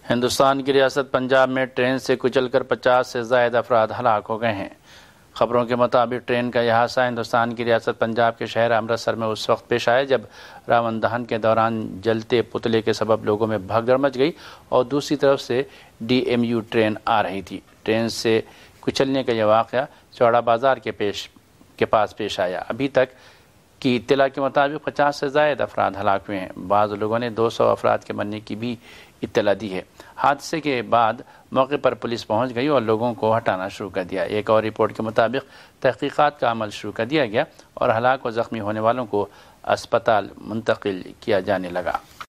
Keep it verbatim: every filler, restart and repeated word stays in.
हिंदुस्तान की रियासत पंजाब में ट्रेन से कुचलकर पचास से ज़ायद अफराद हलाक हो गए हैं। खबरों के मुताबिक ट्रेन का यह हादसा हिंदुस्तान की रियासत पंजाब के शहर अमृतसर में उस वक्त पेश आया जब रावण दहन के दौरान जलते पुतले के सबब लोगों में भगदड़ मच गई और दूसरी तरफ से डी एम यू ट्रेन आ रही थी। ट्रेन से कुचलने का यह वाक़या चौड़ा बाजार के पेश के पास पेश आया। अभी तक की इत्तला के मुताबिक पचास से ज़ायद अफराद हलाक हुए हैं। बाज़ लोगों ने दो सौ अफराद के मरने की भी इत्तला दी है। हादसे के बाद मौके पर पुलिस पहुंच गई और लोगों को हटाना शुरू कर दिया। एक और रिपोर्ट के मुताबिक तहकीकात का अमल शुरू कर दिया गया और हलाक व ज़ख्मी होने वालों को अस्पताल मुंतकिल किया जाने लगा।